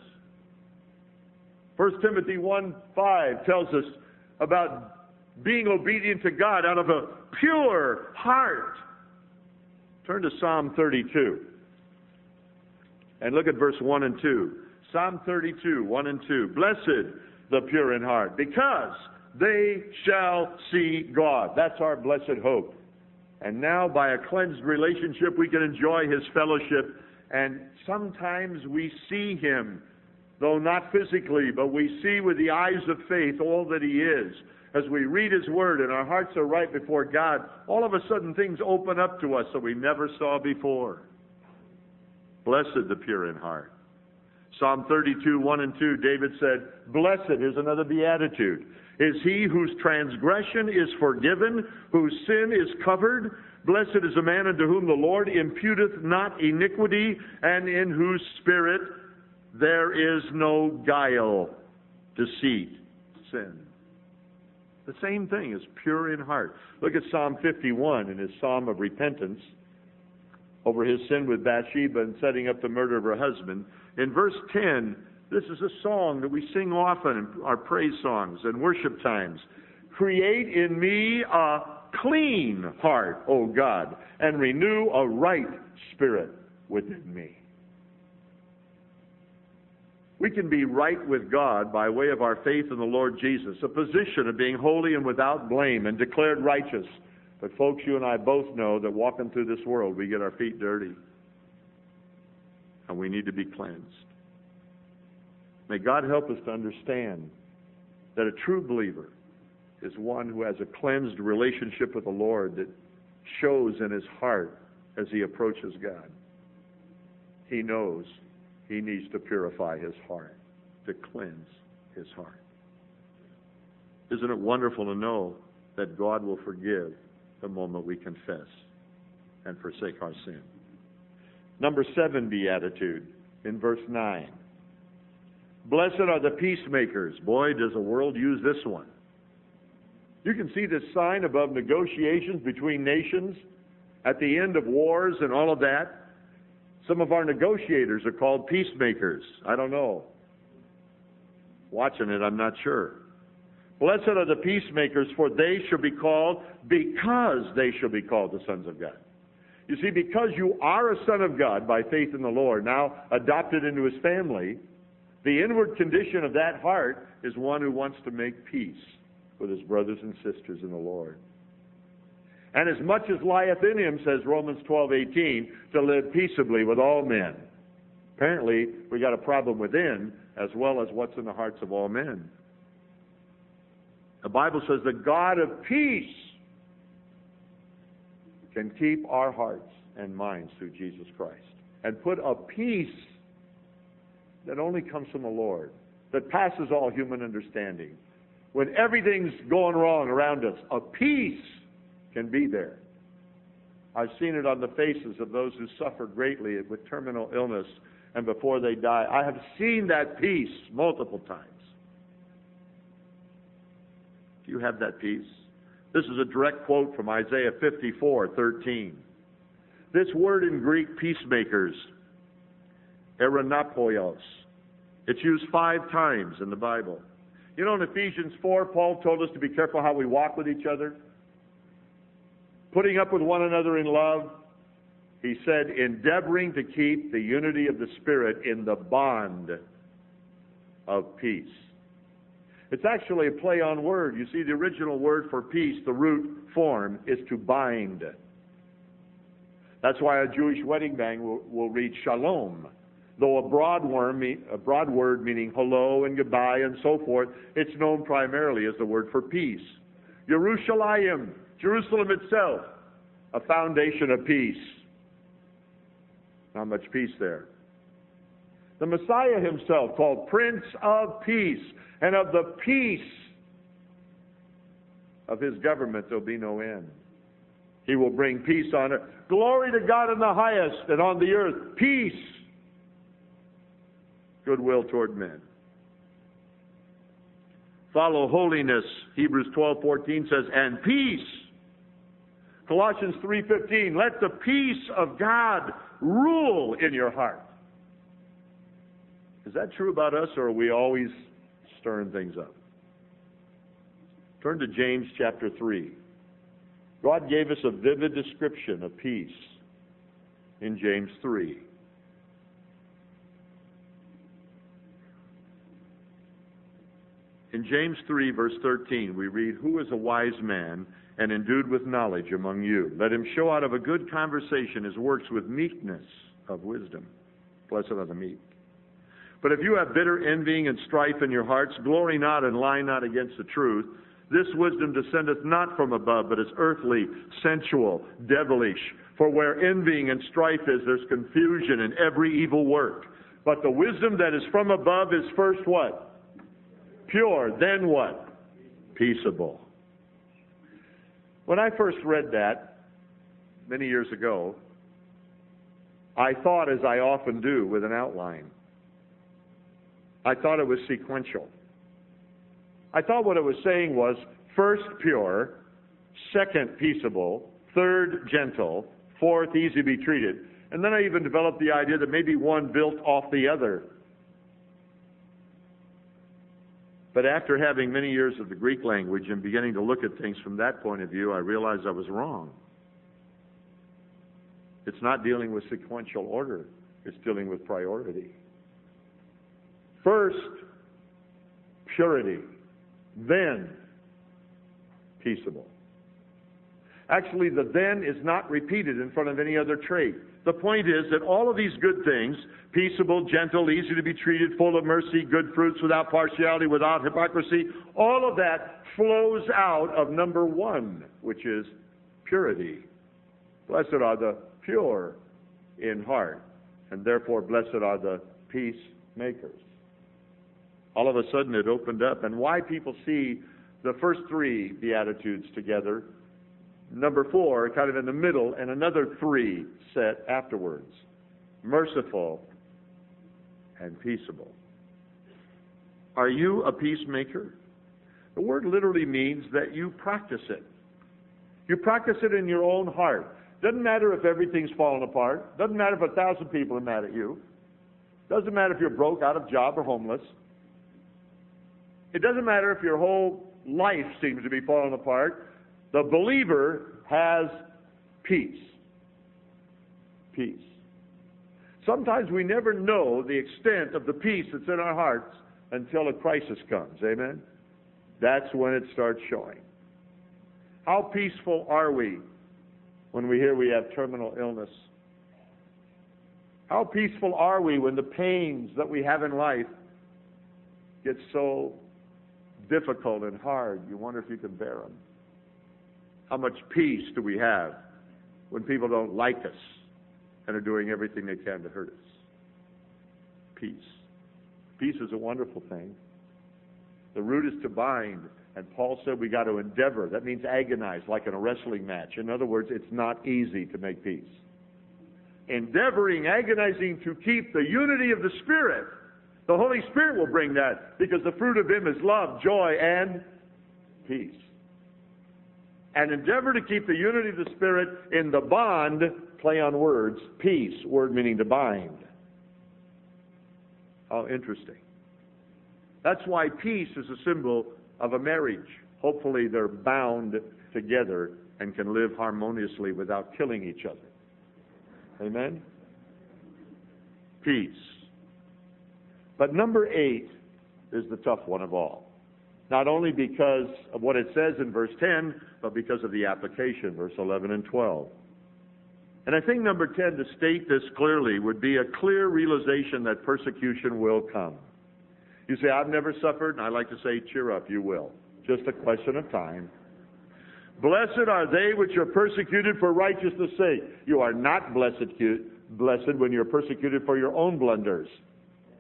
Speaker 1: 1 Timothy 1:5 tells us about being obedient to God out of a pure heart. Turn to Psalm 32 and look at verse 1 and 2. Psalm 32, 1 and 2. Blessed the pure in heart, because they shall see God. That's our blessed hope. And now by a cleansed relationship, we can enjoy His fellowship. And sometimes we see Him, though not physically, but we see with the eyes of faith all that He is. As we read His Word and our hearts are right before God, all of a sudden things open up to us that we never saw before. Blessed the pure in heart. Psalm 32, 1 and 2, David said, blessed, here's another beatitude, is he whose transgression is forgiven, whose sin is covered. Blessed is a man unto whom the Lord imputeth not iniquity, and in whose spirit there is no guile, deceit, sin. The same thing is pure in heart. Look at Psalm 51 in his psalm of repentance over his sin with Bathsheba and setting up the murder of her husband. In verse 10, this is a song that we sing often in our praise songs and worship times. Create in me a clean heart, O God, and renew a right spirit within me. We can be right with God by way of our faith in the Lord Jesus, a position of being holy and without blame and declared righteous. But folks, you and I both know that walking through this world, we get our feet dirty. And we need to be cleansed. May God help us to understand that a true believer is one who has a cleansed relationship with the Lord that shows in his heart as he approaches God. He knows he needs to purify his heart, to cleanse his heart. Isn't it wonderful to know that God will forgive the moment we confess and forsake our sin? Number 7 beatitude in verse 9. Blessed are the peacemakers. Boy, does the world use this one. You can see this sign above negotiations between nations at the end of wars and all of that. Some of our negotiators are called peacemakers. I don't know. Watching it, I'm not sure. Blessed are the peacemakers, for they shall be called, because they shall be called the sons of God. You see, because you are a son of God by faith in the Lord, now adopted into His family, the inward condition of that heart is one who wants to make peace with his brothers and sisters in the Lord. And as much as lieth in him, says Romans 12:18, to live peaceably with all men. Apparently, we got a problem within as well as what's in the hearts of all men. The Bible says the God of peace can keep our hearts and minds through Jesus Christ and put a peace that only comes from the Lord, that passes all human understanding. When everything's going wrong around us, a peace can be there. I've seen it on the faces of those who suffer greatly with terminal illness and before they die. I have seen that peace multiple times. Do you have that peace? This is a direct quote from Isaiah 54:13. This word in Greek, peacemakers, eronapoios, it's used 5 times in the Bible. You know, in Ephesians 4, Paul told us to be careful how we walk with each other, putting up with one another in love. He said, endeavoring to keep the unity of the Spirit in the bond of peace. It's actually a play on word. You see, the original word for peace, the root form, is to bind. That's why a Jewish wedding band will read shalom. Though a broad word meaning hello and goodbye and so forth, it's known primarily as the word for peace. Yerushalayim, Jerusalem itself, a foundation of peace. Not much peace there. The Messiah himself, called Prince of Peace, and of the peace of his government there'll be no end. He will bring peace on earth. Glory to God in the highest, and on the earth, peace, goodwill toward men. Follow holiness. Hebrews 12:14 says, and peace. Colossians 3:15, let the peace of God rule in your heart. Is that true about us, or are we always stirring things up? Turn to James chapter 3. God gave us a vivid description of peace in James 3. In James 3, verse 13, we read, who is a wise man and endued with knowledge among you? Let him show out of a good conversation his works with meekness of wisdom. Blessed are the meek. But if you have bitter envying and strife in your hearts, glory not and lie not against the truth. This wisdom descendeth not from above, but is earthly, sensual, devilish. For where envying and strife is, there's confusion in every evil work. But the wisdom that is from above is first what? Pure. Then what? Peaceable. When I first read that many years ago, I thought, as I often do, with an outline. I thought it was sequential. I thought what it was saying was, first pure, second peaceable, third gentle, fourth easy to be treated. And then I even developed the idea that maybe one built off the other. But after having many years of the Greek language and beginning to look at things from that point of view, I realized I was wrong. It's not dealing with sequential order. It's dealing with priority. First, purity. Then, peaceable. Actually, the then is not repeated in front of any other trait. The point is that all of these good things, peaceable, gentle, easy to be treated, full of mercy, good fruits, without partiality, without hypocrisy, all of that flows out of number one, which is purity. Blessed are the pure in heart, and therefore blessed are the peacemakers. All of a sudden it opened up, and why people see the first three Beatitudes together, number 4 kind of in the middle, and another 3 set afterwards. Merciful and peaceable. Are you a peacemaker? The word literally means that you practice it. You practice it in your own heart. Doesn't matter if everything's falling apart. Doesn't matter if 1,000 people are mad at you. Doesn't matter if you're broke, out of job, or homeless. It doesn't matter if your whole life seems to be falling apart. The believer has peace. Peace. Sometimes we never know the extent of the peace that's in our hearts until a crisis comes. Amen? That's when it starts showing. How peaceful are we when we hear we have terminal illness? How peaceful are we when the pains that we have in life get so difficult and hard, you wonder if you can bear them? How much peace do we have when people don't like us and are doing everything they can to hurt us? Peace. Peace is a wonderful thing. The root is to bind, and Paul said we got to endeavor. That means agonize, like in a wrestling match. In other words, it's not easy to make peace. Endeavoring, agonizing to keep the unity of the Spirit. The Holy Spirit will bring that, because the fruit of Him is love, joy, and peace. And endeavor to keep the unity of the Spirit in the bond, play on words, peace, word meaning to bind. How interesting. That's why peace is a symbol of a marriage. Hopefully they're bound together and can live harmoniously without killing each other. Amen? Peace. But number 8 is the tough one of all. Not only because of what it says in verse 10, but because of the application, verse 11 and 12. And I think number 10, to state this clearly, would be a clear realization that persecution will come. You say, I've never suffered, and I like to say, cheer up, you will. Just a question of time. Blessed are they which are persecuted for righteousness' sake. You are not blessed when you're persecuted for your own blunders.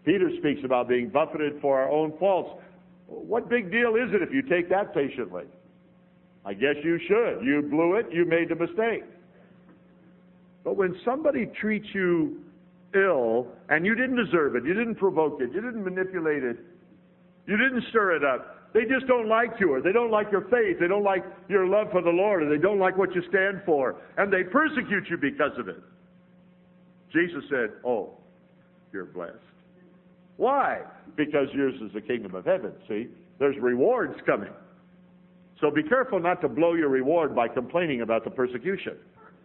Speaker 1: Peter speaks about being buffeted for our own faults. What big deal is it if you take that patiently? I guess you should. You blew it. You made the mistake. But when somebody treats you ill and you didn't deserve it, you didn't provoke it, you didn't manipulate it, you didn't stir it up, they just don't like you, or they don't like your faith, they don't like your love for the Lord, or they don't like what you stand for, and they persecute you because of it. Jesus said, oh, you're blessed. Why? Because yours is the kingdom of heaven, see? There's rewards coming. So be careful not to blow your reward by complaining about the persecution.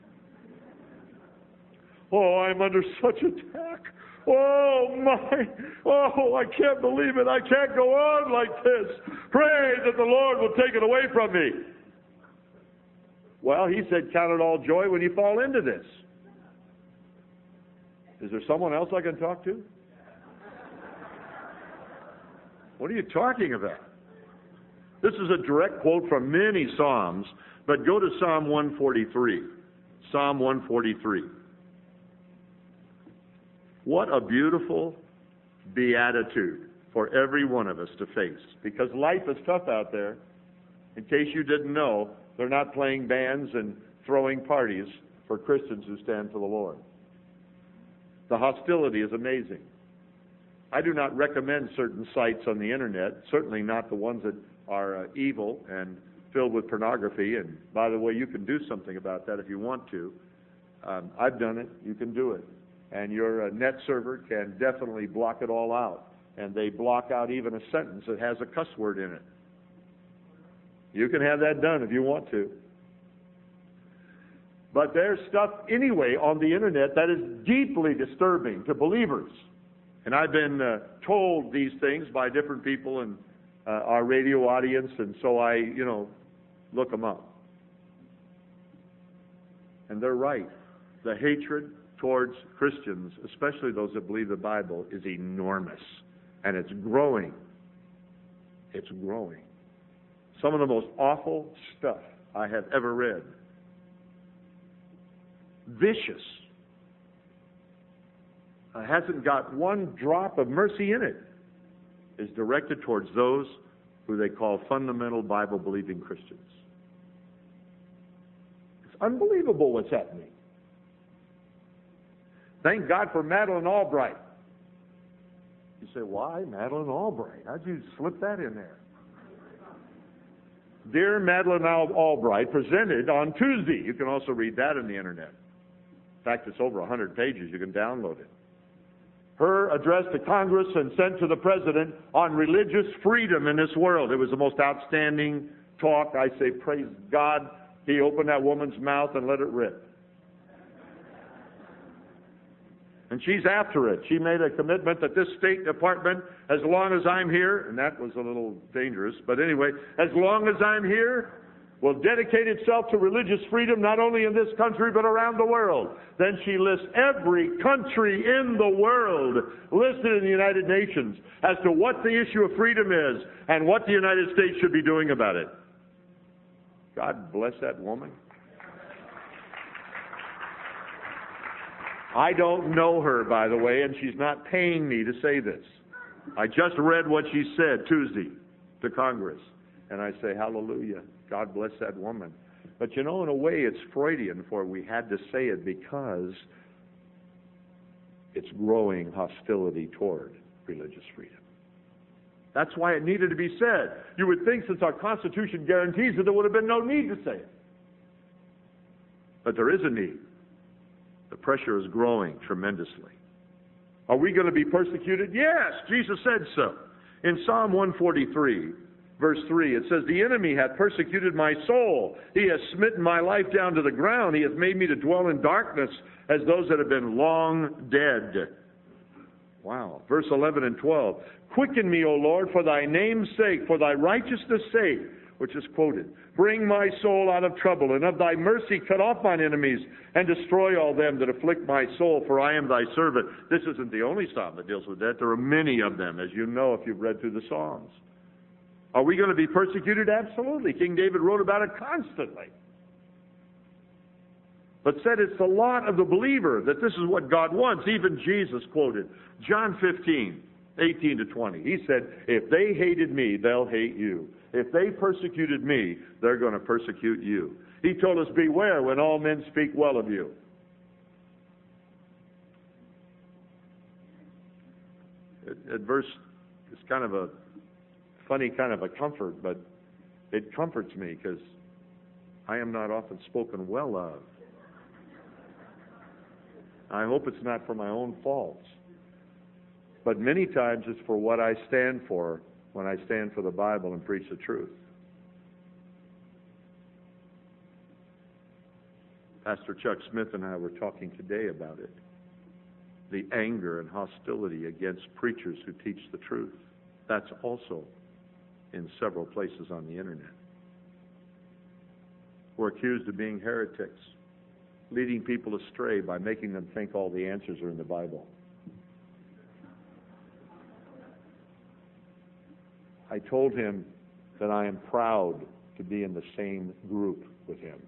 Speaker 1: Oh, I'm under such attack. Oh, I can't believe it. I can't go on like this. Pray that the Lord will take it away from me. Well, he said, count it all joy when you fall into this. Is there someone else I can talk to? What are you talking about? This is a direct quote from many Psalms, but go to Psalm 143. Psalm 143. What a beautiful beatitude for every one of us to face. Because life is tough out there. In case you didn't know, they're not playing bands and throwing parties for Christians who stand for the Lord. The hostility is amazing. I do not recommend certain sites on the internet, certainly not the ones that are evil and filled with pornography. And by the way, you can do something about that if you want to. I've done it. You can do it. And your net server can definitely block it all out. And they block out even a sentence that has a cuss word in it. You can have that done if you want to. But there's stuff anyway on the internet that is deeply disturbing to believers. And I've been told these things by different people in our radio audience, and so I, look them up. And they're right. The hatred towards Christians, especially those that believe the Bible, is enormous. And it's growing. It's growing. Some of the most awful stuff I have ever read. Vicious. Hasn't got one drop of mercy in it. Is directed towards those who they call fundamental Bible-believing Christians. It's unbelievable what's happening. Thank God for Madeleine Albright. You say, why Madeleine Albright? How'd you slip that in there? Dear Madeleine Albright, presented on Tuesday. You can also read that on the internet. In fact, it's over 100 pages. You can download it. Her address to Congress and sent to the President on religious freedom in this world. It was the most outstanding talk. I say, praise God, he opened that woman's mouth and let it rip. And she's after it. She made a commitment that this State Department, as long as I'm here, and that was a little dangerous, but anyway, as long as I'm here, will dedicate itself to religious freedom, not only in this country, but around the world. Then she lists every country in the world listed in the United Nations as to what the issue of freedom is and what the United States should be doing about it. God bless that woman. I don't know her, by the way, and she's not paying me to say this. I just read what she said Tuesday to Congress, and I say, hallelujah. God bless that woman. But in a way, it's Freudian, for we had to say it because it's growing hostility toward religious freedom. That's why it needed to be said. You would think since our Constitution guarantees it, there would have been no need to say it. But there is a need. The pressure is growing tremendously. Are we going to be persecuted? Yes, Jesus said so. In Psalm 143, verse 3, it says, the enemy hath persecuted my soul. He has smitten my life down to the ground. He hath made me to dwell in darkness as those that have been long dead. Wow. Verse 11 and 12. Quicken me, O Lord, for thy name's sake, for thy righteousness' sake, which is quoted. Bring my soul out of trouble, and of thy mercy cut off mine enemies, and destroy all them that afflict my soul, for I am thy servant. This isn't the only psalm that deals with that. There are many of them, as you know if you've read through the Psalms. Are we going to be persecuted? Absolutely. King David wrote about it constantly. But said it's the lot of the believer that this is what God wants. Even Jesus quoted John 15. 18 to 20. He said, if they hated me, they'll hate you. If they persecuted me, they're going to persecute you. He told us, beware when all men speak well of you. That verse is kind of a funny kind of a comfort, but it comforts me because I am not often spoken well of. I hope it's not for my own faults. But many times it's for what I stand for when I stand for the Bible and preach the truth. Pastor Chuck Smith and I were talking today about it. The anger and hostility against preachers who teach the truth. That's also in several places on the internet. We're accused of being heretics, leading people astray by making them think all the answers are in the Bible. I told him that I am proud to be in the same group with him.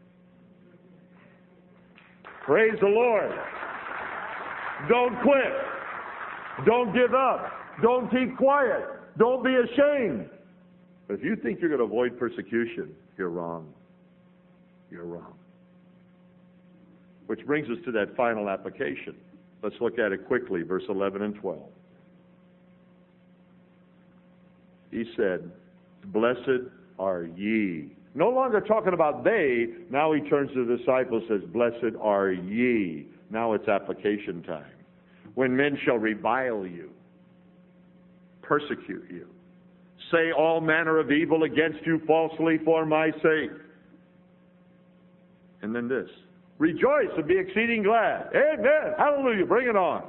Speaker 1: Praise the Lord. Don't quit. Don't give up. Don't keep quiet. Don't be ashamed. But if you think you're going to avoid persecution, you're wrong. You're wrong. Which brings us to that final application. Let's look at it quickly, verse 11 and 12. He said, blessed are ye. No longer talking about they. Now he turns to the disciples and says, blessed are ye. Now it's application time. When men shall revile you, persecute you, say all manner of evil against you falsely for my sake. And then this, rejoice and be exceeding glad. Amen. Hallelujah. Bring it on.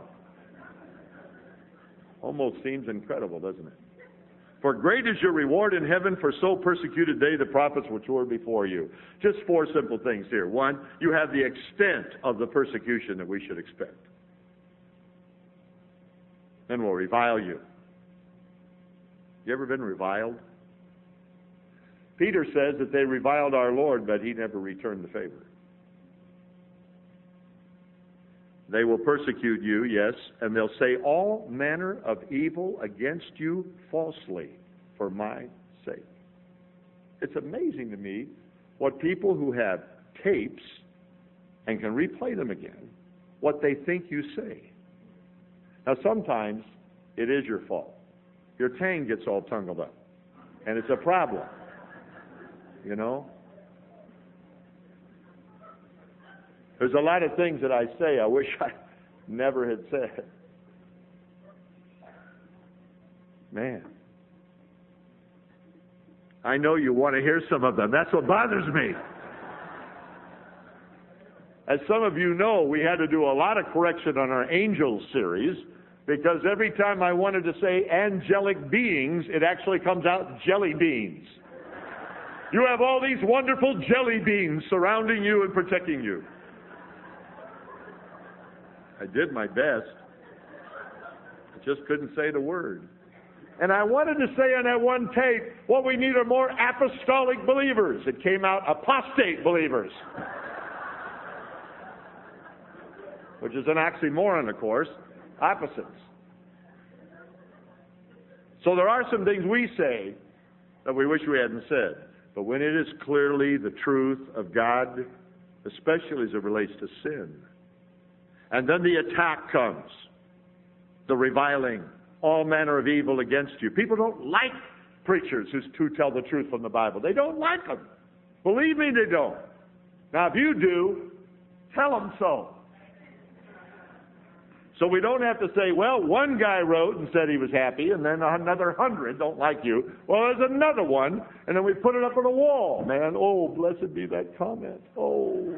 Speaker 1: Almost seems incredible, doesn't it? For great is your reward in heaven, for so persecuted they the prophets which were before you. Just four simple things here. One, you have the extent of the persecution that we should expect. Then we'll revile you. You ever been reviled? Peter says that they reviled our Lord, but he never returned the favor. They will persecute you, yes, and they'll say all manner of evil against you falsely for my sake. It's amazing to me what people who have tapes and can replay them again, what they think you say. Now, sometimes it is your fault. Your tang gets all tangled up, and it's a problem, you know. There's a lot of things that I say I wish I never had said. Man. I know you want to hear some of them. That's what bothers me. As some of you know, we had to do a lot of correction on our angels series because every time I wanted to say angelic beings, it actually comes out jelly beans. You have all these wonderful jelly beans surrounding you and protecting you. I did my best. I just couldn't say the word. And I wanted to say on that one tape, what we need are more apostolic believers. It came out apostate believers. Which is an oxymoron, of course. Opposites. So there are some things we say that we wish we hadn't said. But when it is clearly the truth of God, especially as it relates to sin, and then the attack comes, the reviling, all manner of evil against you. People don't like preachers who tell the truth from the Bible. They don't like them. Believe me, they don't. Now, if you do, tell them so. So we don't have to say, well, one guy wrote and said he was happy, and then another 100 don't like you. Well, there's another one, and then we put it up on the wall. Man, oh, blessed be that comment. Oh.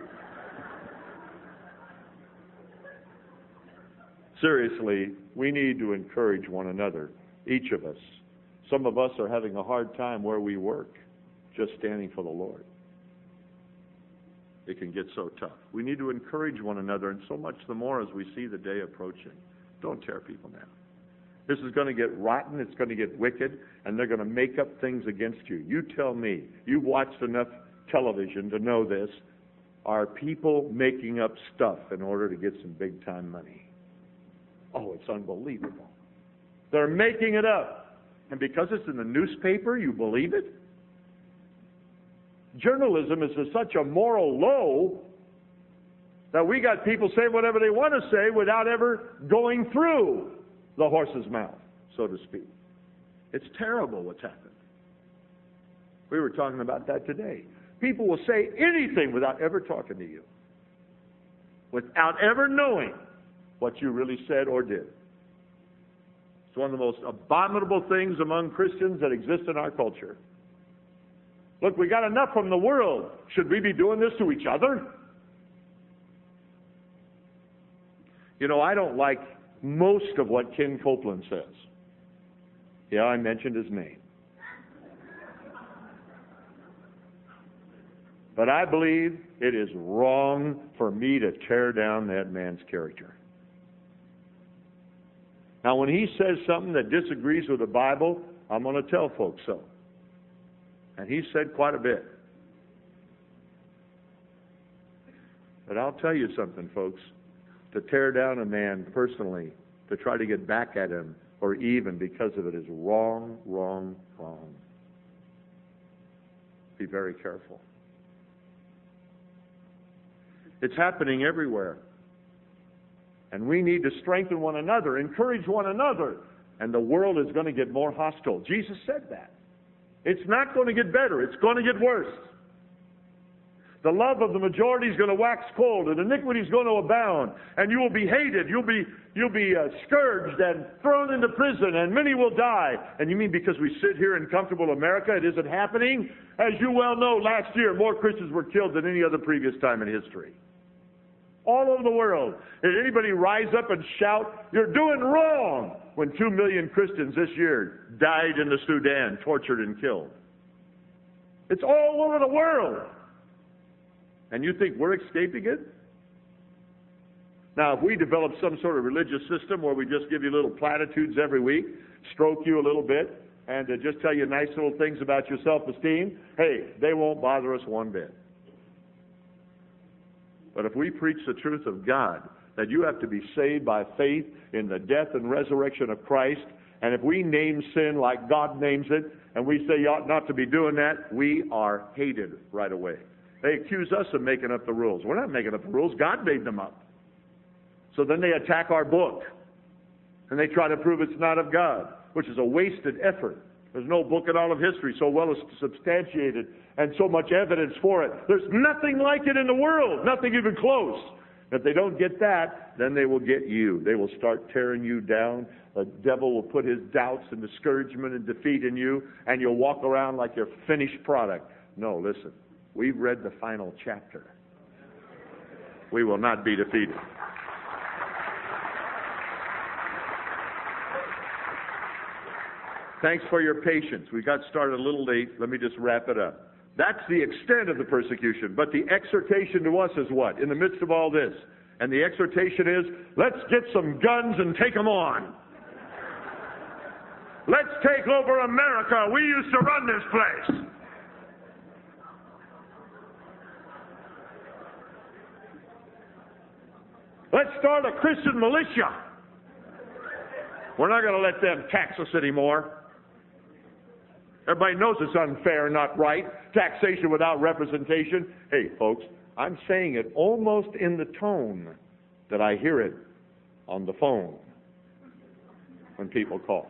Speaker 1: Seriously, we need to encourage one another, each of us. Some of us are having a hard time where we work, just standing for the Lord. It can get so tough. We need to encourage one another, and so much the more as we see the day approaching. Don't tear people down. This is going to get rotten, it's going to get wicked, and they're going to make up things against you. You tell me, you've watched enough television to know this. Are people making up stuff in order to get some big-time money? Oh, it's unbelievable. They're making it up. And because it's in the newspaper, you believe it? Journalism is at such a moral low that we got people saying whatever they want to say without ever going through the horse's mouth, so to speak. It's terrible what's happened. We were talking about that today. People will say anything without ever talking to you, without ever knowing what you really said or did. It's one of the most abominable things among Christians that exist in our culture. Look, we got enough from the world. Should we be doing this to each other? You know, I don't like most of what Ken Copeland says. Yeah, I mentioned his name. But I believe it is wrong for me to tear down that man's character. Now, when he says something that disagrees with the Bible, I'm going to tell folks so. And he said quite a bit. But I'll tell you something, folks. To tear down a man personally, to try to get back at him, or even because of it, is wrong, wrong, wrong. Be very careful. It's happening everywhere. And we need to strengthen one another, encourage one another, and the world is going to get more hostile. Jesus said that. It's not going to get better. It's going to get worse. The love of the majority is going to wax cold, and iniquity is going to abound, and you will be hated. You'll be scourged and thrown into prison, and many will die. And you mean because we sit here in comfortable America, it isn't happening? As you well know, last year more Christians were killed than any other previous time in history. All over the world. Did anybody rise up and shout, "You're doing wrong," when 2 million Christians this year died in the Sudan, tortured and killed? It's all over the world. And you think we're escaping it? Now, if we develop some sort of religious system where we just give you little platitudes every week, stroke you a little bit, and just tell you nice little things about your self-esteem, hey, they won't bother us one bit. But if we preach the truth of God, that you have to be saved by faith in the death and resurrection of Christ, and if we name sin like God names it, and we say you ought not to be doing that, we are hated right away. They accuse us of making up the rules. We're not making up the rules. God made them up. So then they attack our book, and they try to prove it's not of God, which is a wasted effort. There's no book in all of history so well substantiated and so much evidence for it. There's nothing like it in the world, nothing even close. If they don't get that, then they will get you. They will start tearing you down. The devil will put his doubts and discouragement and defeat in you, and you'll walk around like you're a finished product. No, listen. We've read the final chapter. We will not be defeated. Thanks for your patience. We got started a little late. Let me just wrap it up. That's the extent of the persecution. But the exhortation to us is what? In the midst of all this. And the exhortation is, let's get some guns and take them on. Let's take over America. We used to run this place. Let's start a Christian militia. We're not going to let them tax us anymore. Everybody knows it's unfair, not right. Taxation without representation. Hey, folks, I'm saying it almost in the tone that I hear it on the phone when people call.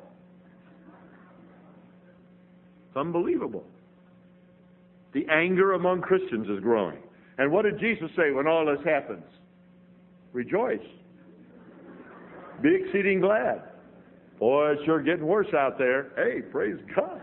Speaker 1: It's unbelievable. The anger among Christians is growing. And what did Jesus say when all this happens? Rejoice. Be exceeding glad. Boy, it's sure getting worse out there. Hey, praise God.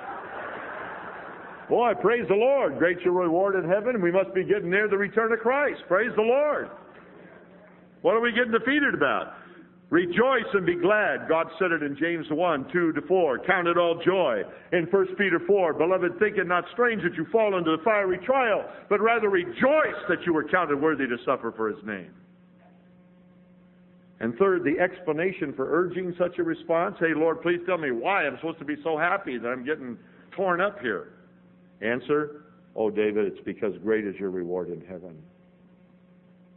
Speaker 1: Boy, praise the Lord. Great your reward in heaven. We must be getting near the return of Christ. Praise the Lord. What are we getting defeated about? Rejoice and be glad. God said it in James 1:2-4. Count it all joy. In 1 Peter 4, beloved, think it not strange that you fall into the fiery trial, but rather rejoice that you were counted worthy to suffer for his name. And third, the explanation for urging such a response. Hey, Lord, please tell me why I'm supposed to be so happy that I'm getting torn up here. Answer, oh, David, it's because great is your reward in heaven.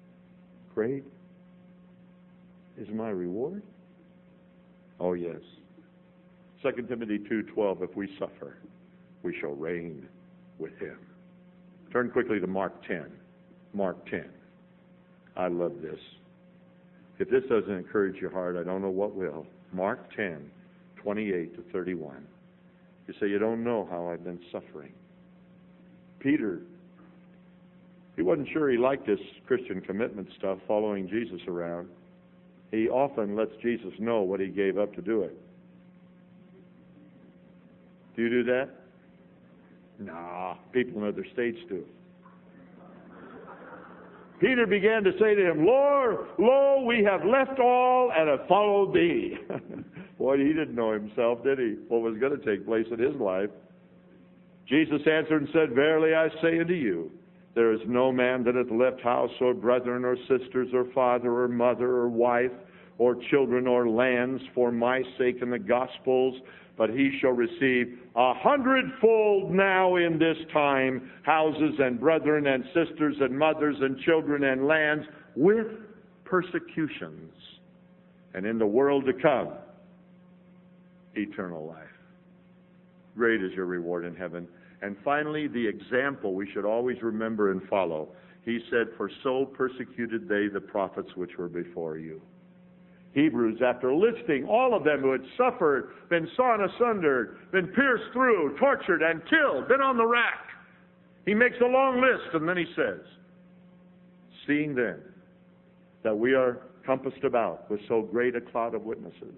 Speaker 1: Great is my reward? Oh, yes. 2 Timothy 2:12, if we suffer, we shall reign with him. Turn quickly to Mark 10. Mark 10. I love this. If this doesn't encourage your heart, I don't know what will. Mark 10:28 to 31. You say, you don't know how I've been suffering. Peter, he wasn't sure he liked this Christian commitment stuff, following Jesus around. He often lets Jesus know what he gave up to do it. Do you do that? Nah, people in other states do. Peter began to say to him, Lord, lo, we have left all and have followed thee. Boy, he didn't know himself, did he? What was going to take place in his life. Jesus answered and said, Verily I say unto you, there is no man that hath left house or brethren or sisters or father or mother or wife or children or lands for my sake in the Gospels, but he shall receive 100-fold now in this time, houses and brethren and sisters and mothers and children and lands, with persecutions, and in the world to come, eternal life. Great is your reward in heaven. And finally, the example we should always remember and follow. He said, For so persecuted they the prophets which were before you. Hebrews, after listing all of them who had suffered, been sawn asunder, been pierced through, tortured and killed, been on the rack, he makes a long list, and then he says, Seeing then that we are compassed about with so great a cloud of witnesses,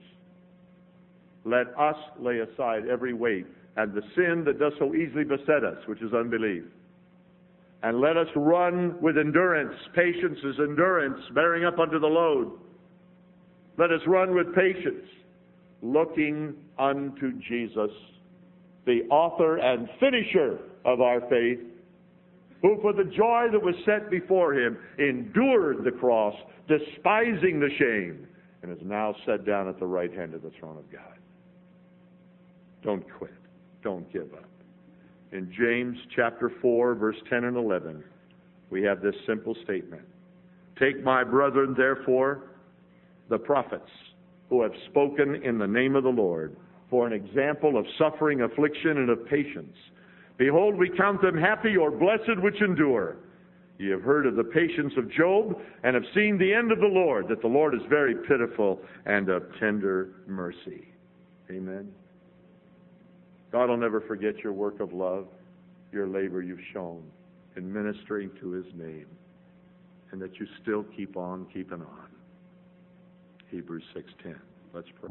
Speaker 1: let us lay aside every weight and the sin that does so easily beset us, which is unbelief. And let us run with endurance. Patience is endurance, bearing up under the load. Let us run with patience, looking unto Jesus, the author and finisher of our faith, who for the joy that was set before him endured the cross, despising the shame, and is now set down at the right hand of the throne of God. Don't quit. Don't give up. In James chapter 4, verse 10 and 11, we have this simple statement. Take my brethren, therefore, the prophets who have spoken in the name of the Lord, for an example of suffering, affliction, and of patience. Behold, we count them happy or blessed which endure. Ye have heard of the patience of Job, and have seen the end of the Lord, that the Lord is very pitiful and of tender mercy. Amen. God will never forget your work of love, your labor you've shown in ministering to his name, and that you still keep on keeping on. Hebrews 6:10. Let's pray.